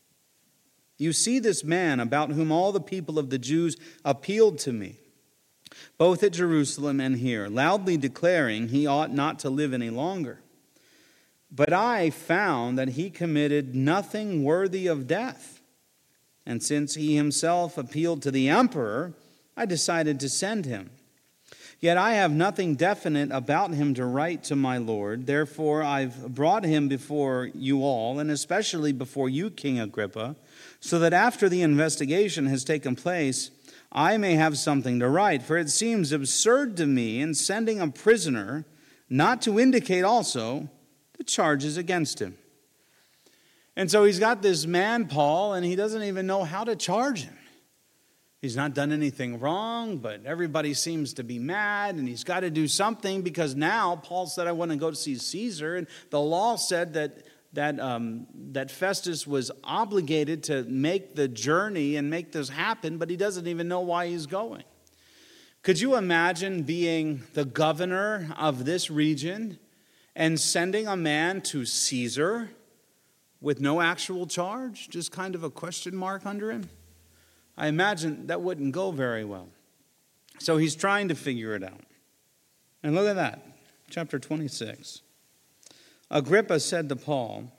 Speaker 1: you see this man about whom all the people of the Jews appealed to me, both at Jerusalem and here, loudly declaring he ought not to live any longer. But I found that he committed nothing worthy of death. And since he himself appealed to the emperor, I decided to send him. Yet I have nothing definite about him to write to my lord. Therefore I've brought him before you all, and especially before you, King Agrippa, so that after the investigation has taken place, I may have something to write. For it seems absurd to me in sending a prisoner not to indicate also the charges against him. And so he's got this man, Paul, and he doesn't even know how to charge him. He's not done anything wrong, but everybody seems to be mad, and he's got to do something because now Paul said, I want to go to see Caesar, and the law said that that um, that Festus was obligated to make the journey and make this happen, but he doesn't even know why he's going. Could you imagine being the governor of this region and sending a man to Caesar with no actual charge, just kind of a question mark under him? I imagine that wouldn't go very well. So he's trying to figure it out. And look at that, chapter twenty-six. Agrippa said to Paul,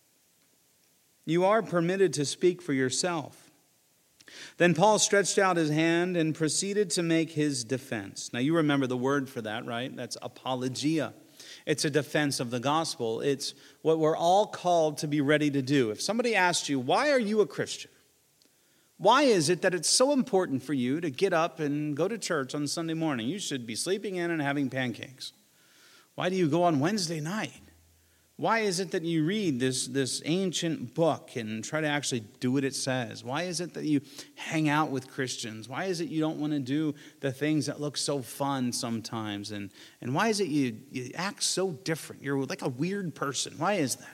Speaker 1: "You are permitted to speak for yourself." Then Paul stretched out his hand and proceeded to make his defense. Now you remember the word for that, right? That's apologia. It's a defense of the gospel. It's what we're all called to be ready to do. If somebody asked you, why are you a Christian? Why is it that it's so important for you to get up and go to church on Sunday morning? You should be sleeping in and having pancakes. Why do you go on Wednesday night? Why is it that you read this, this ancient book and try to actually do what it says? Why is it that you hang out with Christians? Why is it you don't want to do the things that look so fun sometimes? And, and why is it you, you act so different? You're like a weird person. Why is that?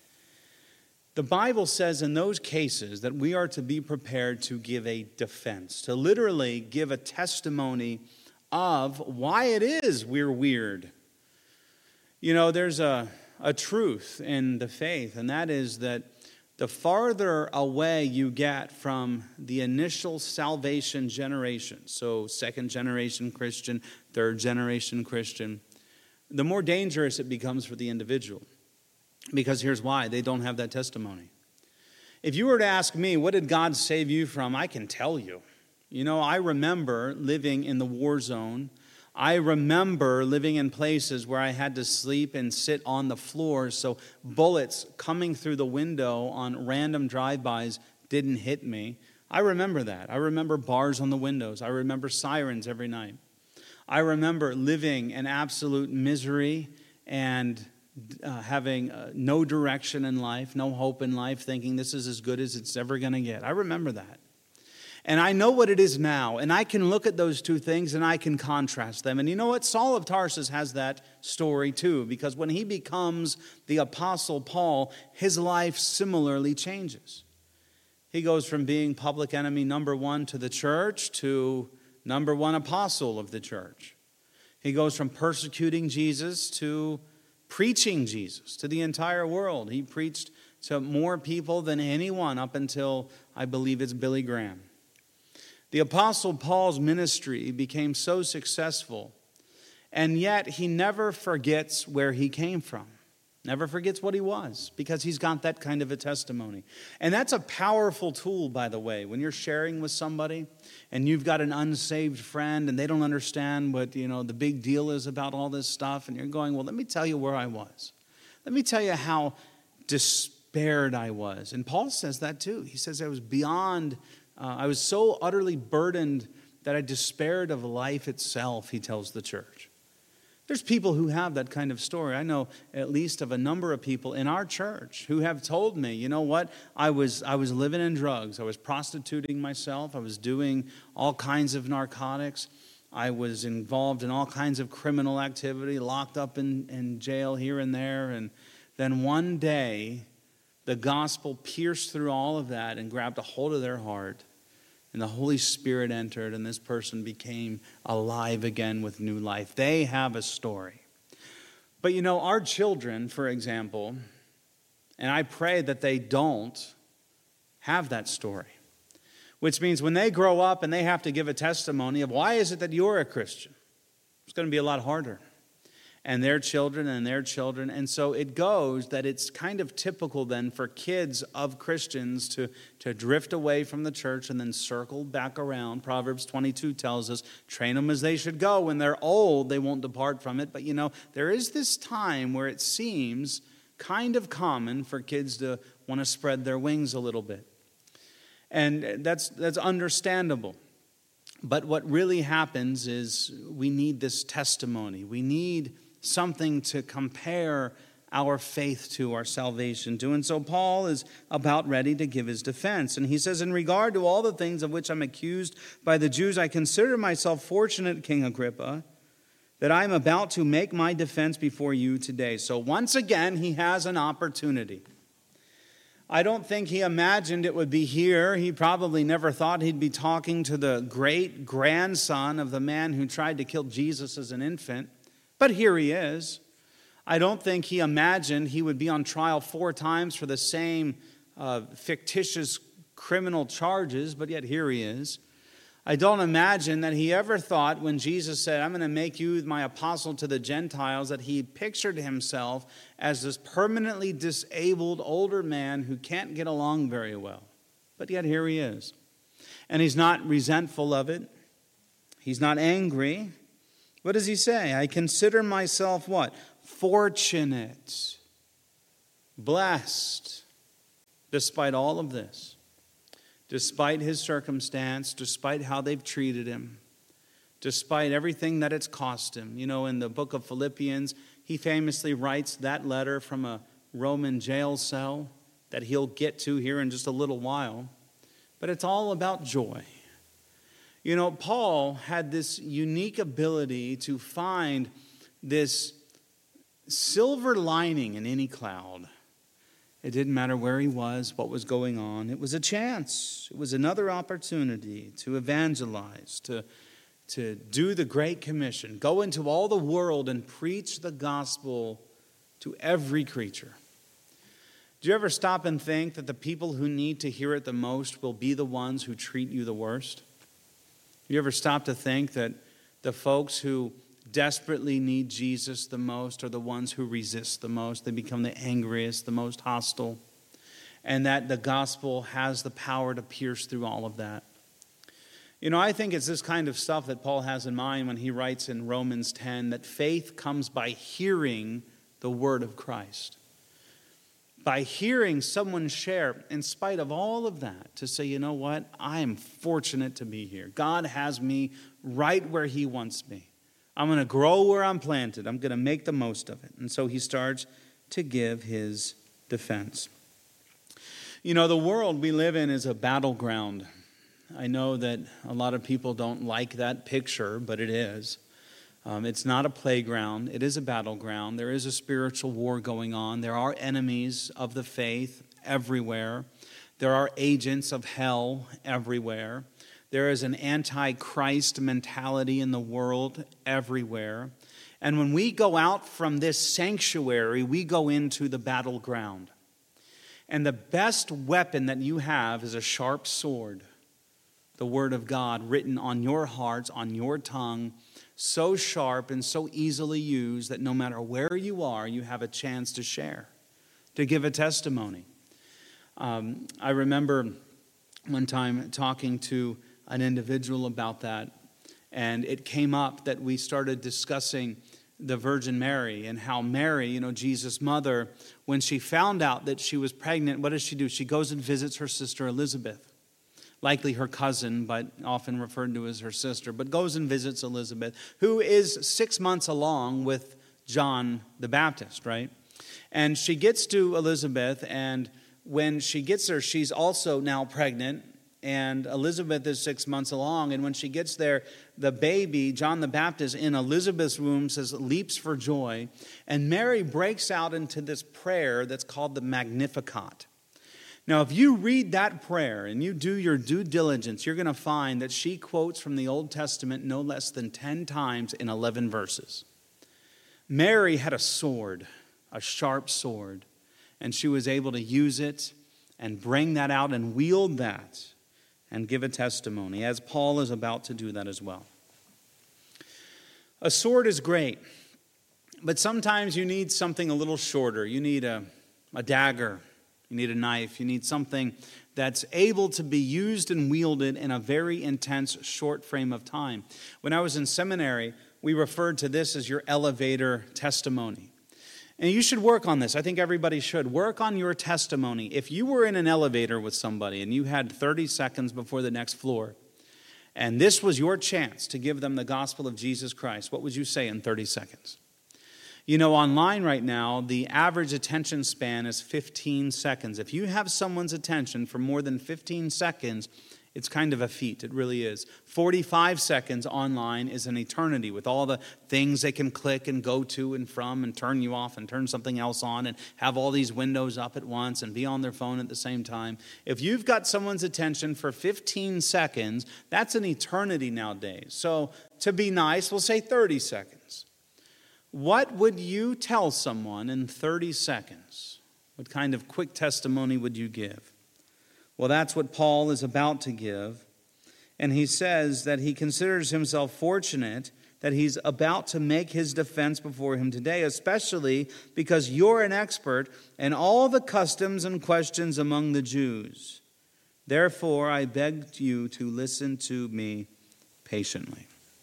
Speaker 1: The Bible says in those cases that we are to be prepared to give a defense, to literally give a testimony of why it is we're weird. You know, there's a... a truth in the faith, and that is that the farther away you get from the initial salvation generation, so second generation Christian, third generation Christian, the more dangerous it becomes for the individual. Because here's why: they don't have that testimony. If you were to ask me, what did God save you from? I can tell you. You know, I remember living in the war zone. I remember living in places where I had to sleep and sit on the floor so bullets coming through the window on random drive-bys didn't hit me. I remember that. I remember bars on the windows. I remember sirens every night. I remember living in absolute misery and uh, having uh, no direction in life, no hope in life, thinking this is as good as it's ever going to get. I remember that. And I know what it is now, and I can look at those two things and I can contrast them. And you know what? Saul of Tarsus has that story too, because when he becomes the Apostle Paul, his life similarly changes. He goes from being public enemy number one to the church to number one apostle of the church. He goes from persecuting Jesus to preaching Jesus to the entire world. He preached to more people than anyone up until, I believe it's Billy Graham. The Apostle Paul's ministry became so successful, and yet he never forgets where he came from. Never forgets what he was, because he's got that kind of a testimony. And that's a powerful tool, by the way, when you're sharing with somebody and you've got an unsaved friend and they don't understand what, you know, the big deal is about all this stuff, and you're going, well, let me tell you where I was. Let me tell you how despaired I was. And Paul says that too. He says I was beyond Uh, I was so utterly burdened that I despaired of life itself, he tells the church. There's people who have that kind of story. I know at least of a number of people in our church who have told me, you know what, I was I was living in drugs. I was prostituting myself. I was doing all kinds of narcotics. I was involved in all kinds of criminal activity, locked up in, in jail here and there. And then one day, the gospel pierced through all of that and grabbed a hold of their heart. And the Holy Spirit entered, and this person became alive again with new life. They have a story. But you know, our children, for example, and I pray that they don't have that story. Which means when they grow up and they have to give a testimony of why is it that you're a Christian, it's going to be a lot harder. and their children and their children. And so it goes that it's kind of typical then for kids of Christians to, to drift away from the church and then circle back around. Proverbs twenty-two tells us, train them as they should go. When they're old, they won't depart from it. But you know, there is this time where it seems kind of common for kids to want to spread their wings a little bit. And that's that's understandable. But what really happens is we need this testimony. We need something to compare our faith to, our salvation to. And so Paul is about ready to give his defense. And he says, in regard to all the things of which I'm accused by the Jews, I consider myself fortunate, King Agrippa, that I am about to make my defense before you today. So once again, he has an opportunity. I don't think he imagined it would be here. He probably never thought he'd be talking to the great grandson of the man who tried to kill Jesus as an infant. But here he is. I don't think he imagined he would be on trial four times for the same uh, fictitious criminal charges, but yet here he is. I don't imagine that he ever thought when Jesus said, I'm going to make you my apostle to the Gentiles, that he pictured himself as this permanently disabled older man who can't get along very well. But yet here he is. And he's not resentful of it. He's not angry. What does he say? I consider myself what? Fortunate, blessed, despite all of this. Despite his circumstance, despite how they've treated him, despite everything that it's cost him. You know, in the book of Philippians, he famously writes that letter from a Roman jail cell that he'll get to here in just a little while. But it's all about joy. You know, Paul had this unique ability to find this silver lining in any cloud. It didn't matter where he was, what was going on. It was a chance. It was another opportunity to evangelize, to, to do the Great Commission, go into all the world and preach the gospel to every creature. Do you ever stop and think that the people who need to hear it the most will be the ones who treat you the worst? You ever stop to think that the folks who desperately need Jesus the most are the ones who resist the most? They become the angriest, the most hostile. And that the gospel has the power to pierce through all of that. You know, I think it's this kind of stuff that Paul has in mind when he writes in Romans ten that faith comes by hearing the word of Christ. By hearing someone share, in spite of all of that, to say, you know what, I am fortunate to be here. God has me right where he wants me. I'm going to grow where I'm planted. I'm going to make the most of it. And so he starts to give his defense. You know, the world we live in is a battleground. I know that a lot of people don't like that picture, but it is. Um, it's not a playground. It is a battleground. There is a spiritual war going on. There are enemies of the faith everywhere. There are agents of hell everywhere. There is an anti-Christ mentality in the world everywhere. And when we go out from this sanctuary, we go into the battleground. And the best weapon that you have is a sharp sword, the word of God written on your hearts, on your tongue, so sharp and so easily used that no matter where you are, you have a chance to share, to give a testimony. Um, I remember one time talking to an individual about that, and it came up that we started discussing the Virgin Mary and how Mary, you know, Jesus' mother, when she found out that she was pregnant, what does she do? She goes and visits her sister Elizabeth. Likely her cousin, but often referred to as her sister, but goes and visits Elizabeth, who is six months along with John the Baptist, right? And she gets to Elizabeth, and when she gets there, she's also now pregnant, and Elizabeth is six months along, and when she gets there, the baby, John the Baptist, in Elizabeth's womb says, leaps for joy, and Mary breaks out into this prayer that's called the Magnificat. Now, if you read that prayer and you do your due diligence, you're going to find that she quotes from the Old Testament no less than ten times in eleven verses. Mary had a sword, a sharp sword, and she was able to use it and bring that out and wield that and give a testimony, as Paul is about to do that as well. A sword is great. But sometimes you need something a little shorter. You need a, a dagger. You need a knife. You need something that's able to be used and wielded in a very intense short frame of time. When I was in seminary, we referred to this as your elevator testimony. And you should work on this. I think everybody should. Work on your testimony. If you were in an elevator with somebody and you had thirty seconds before the next floor, and this was your chance to give them the gospel of Jesus Christ, what would you say in thirty seconds? You know, online right now, the average attention span is fifteen seconds. If you have someone's attention for more than fifteen seconds, it's kind of a feat. It really is. forty-five seconds online is an eternity with all the things they can click and go to and from and turn you off and turn something else on and have all these windows up at once and be on their phone at the same time. If you've got someone's attention for fifteen seconds, that's an eternity nowadays. So to be nice, we'll say thirty seconds. What would you tell someone in thirty seconds? What kind of quick testimony would you give? Well, that's what Paul is about to give. And he says that he considers himself fortunate that he's about to make his defense before him today, especially because you're an expert in all the customs and questions among the Jews. Therefore, I beg you to listen to me patiently.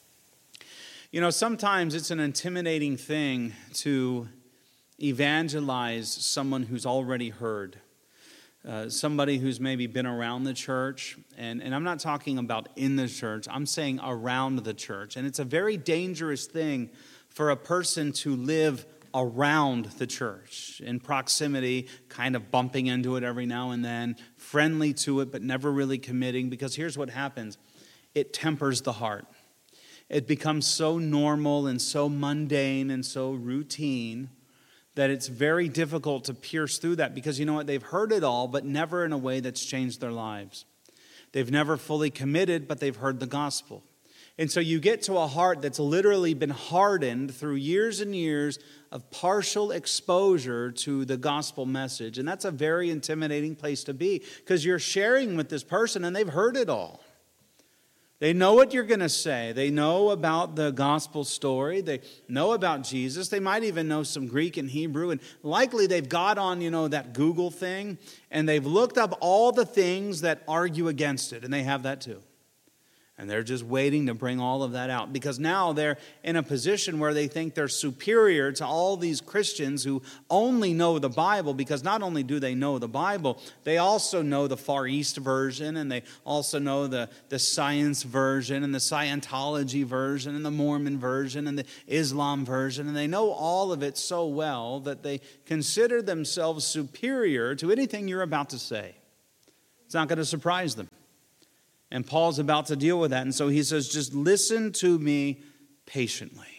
Speaker 1: You know, sometimes it's an intimidating thing to evangelize someone who's already heard. Uh, somebody who's maybe been around the church, and, and I'm not talking about in the church, I'm saying around the church. And it's a very dangerous thing for a person to live around the church, in proximity, kind of bumping into it every now and then, friendly to it, but never really committing, because here's what happens. It tempers the heart. It becomes so normal and so mundane and so routine that it's very difficult to pierce through that, because you know what? They've heard it all, but never in a way that's changed their lives. They've never fully committed, but they've heard the gospel. And so you get to a heart that's literally been hardened through years and years of partial exposure to the gospel message. And that's a very intimidating place to be, because you're sharing with this person and they've heard it all. They know what you're going to say. They know about the gospel story. They know about Jesus. They might even know some Greek and Hebrew. And likely they've got on, you know, that Google thing. And they've looked up all the things that argue against it. And they have that too. And they're just waiting to bring all of that out. Because now they're in a position where they think they're superior to all these Christians who only know the Bible. Because not only do they know the Bible, they also know the Far East version. And they also know the, the science version and the Scientology version and the Mormon version and the Islam version. And they know all of it so well that they consider themselves superior to anything you're about to say. It's not going to surprise them. And Paul's about to deal with that. And so he says, just listen to me patiently.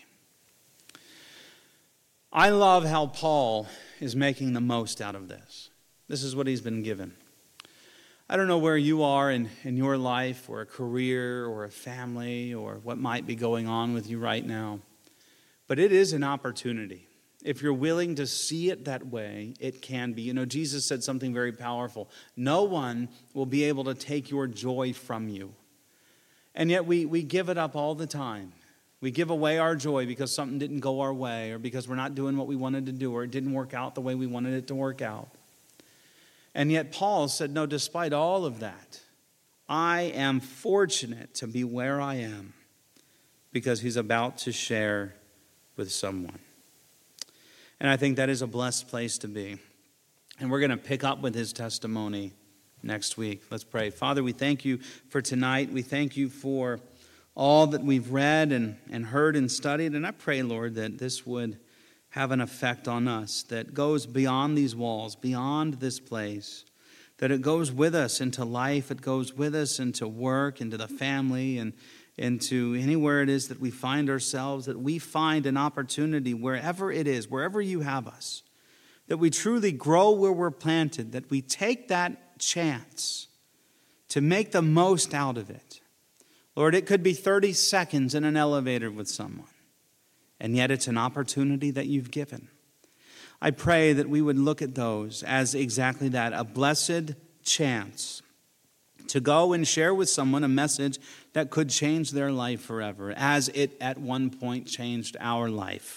Speaker 1: I love how Paul is making the most out of this. This is what he's been given. I don't know where you are in, in your life or a career or a family or what might be going on with you right now. But it is an opportunity. If you're willing to see it that way, it can be. You know, Jesus said something very powerful. No one will be able to take your joy from you. And yet we, we give it up all the time. We give away our joy because something didn't go our way, or because we're not doing what we wanted to do, or it didn't work out the way we wanted it to work out. And yet Paul said, no, despite all of that, I am fortunate to be where I am, because he's about to share with someone. And I think that is a blessed place to be. And we're going to pick up with his testimony next week. Let's pray. Father, we thank you for tonight. We thank you for all that we've read and, and heard and studied. And I pray, Lord, that this would have an effect on us that goes beyond these walls, beyond this place, that it goes with us into life. It goes with us into work, into the family, and into anywhere it is that we find ourselves, that we find an opportunity wherever it is, wherever you have us, that we truly grow where we're planted, that we take that chance to make the most out of it. Lord, it could be thirty seconds in an elevator with someone, and yet it's an opportunity that you've given. I pray that we would look at those as exactly that, a blessed chance to go and share with someone a message that could change their life forever, as it at one point changed our life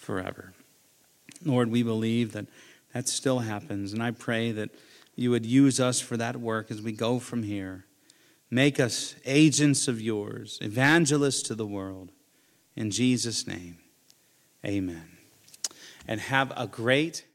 Speaker 1: forever. Lord, we believe that that still happens, and I pray that you would use us for that work as we go from here. Make us agents of yours, evangelists to the world. In Jesus' name, amen. And have a great